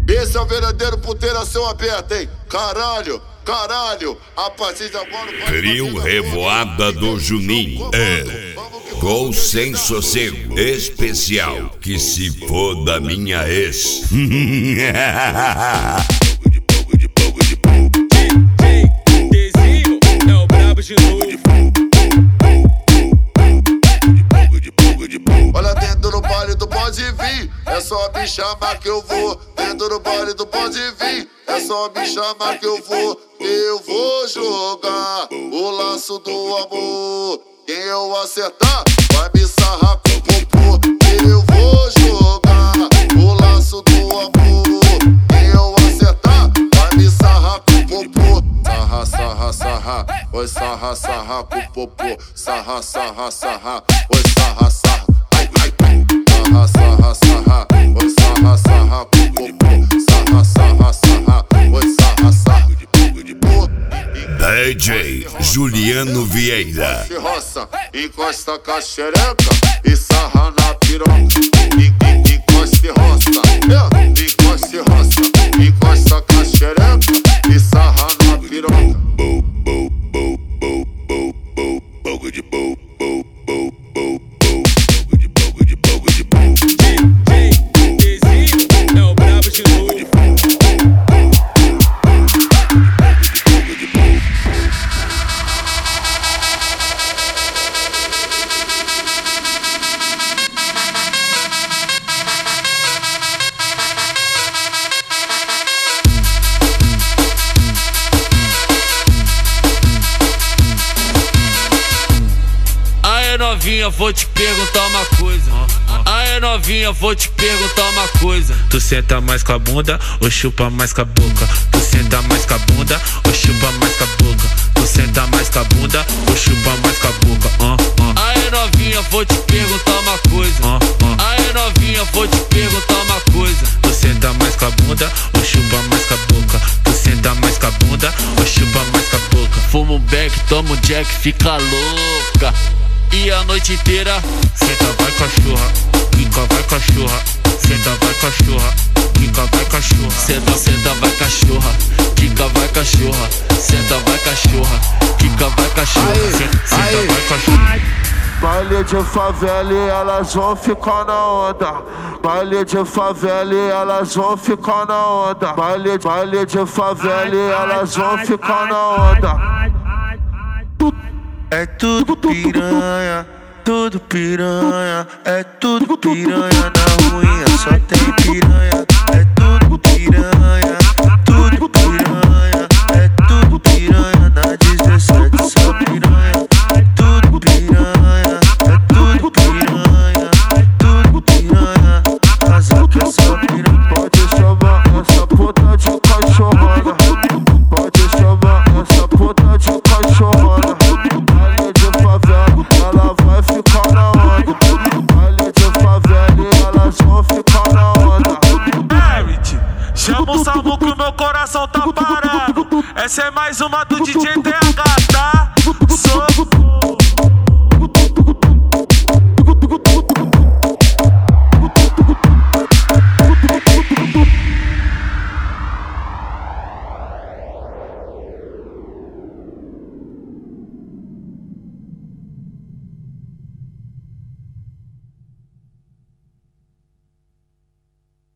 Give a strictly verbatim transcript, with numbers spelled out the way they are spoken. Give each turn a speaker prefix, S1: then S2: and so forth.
S1: Esse é o verdadeiro puteiração aberta, hein? Caralho, caralho, a partir de agora...
S2: Trio Revoada do Juninho. É, com sem sossego, especial, que se foda minha ex.
S3: Dezinho é o brabo de novo.
S1: Olha, dentro do baile do pode vir, é só me chamar que eu vou. Dentro do baile do pode vir, é só me chamar que eu vou. Eu vou jogar o laço do amor. Quem eu acertar vai me sarrar com o popô. Eu vou jogar o laço do amor. Quem eu acertar vai me sarrar com o popô. Sarra, sarra, sarra, oi sarra, sarra com o popô. Sarra, sarra, sarra, oi sarra, sarra. Sarra, sarra, sarra, oi sarra, sarra com popô. Sarra, sarra, sarra, oi sarra, sarra.
S2: D J Juliano Vieira.
S1: Encosta roça, encosta com a xereca e sarra na piroca. Encosta roça, encosta roça, encosta com a xereca e sarra na piroca. Bow, bow, bow, bow, bow, bow, bow de bow, bow, bow, bow.
S3: É o brabo de novo.
S4: Aí novinha, vou te perguntar uma coisa. Aí novinha, vou te perguntar uma coisa. Tu senta mais com a bunda ou chupa mais com a boca? Tu senta mais com a bunda ou chupa mais com a boca? Tu senta mais com a bunda ou chupa mais com a boca? Uh, uh. Aí novinha, vou te perguntar uma coisa. Uh, uh. Aí novinha, vou te perguntar uma coisa. Tu senta mais com a bunda ou chupa mais com a boca? Tu senta mais com a bunda ou chupa mais com a boca? Fuma um beck, toma um jack, fica louca. E a noite inteira, senta vai cachorra, quica vai cachorra, senta vai cachorra, quica vai cachorra, senta, senta vai cachorra, quica vai cachorra, senta vai cachorra, quica vai cachorra, senta, senta vai cachorra.
S5: Baile de favela e elas vão ficar na onda. Baile de favela e elas vão ficar na onda. Baile, baile de favela e elas vão ficar na onda.
S6: É tudo piranha, tudo piranha, é tudo piranha na ruinha, só tem piranha. É tudo piranha, tudo piranha, é tudo piranha na dezessete, só piranha. Tudo piranha, é tudo piranha, tudo piranha, casal que é só piranha.
S5: Pode chamar essa puta de cachorrona. Pode chamar essa puta de cachorrona. Baile de favela, ela vai ficar na onda. Baile de favela e elas vão ficar na onda.
S7: Merit, chama o Samu que o meu coração tá parado. Essa é mais uma do D J T H, tá? Sou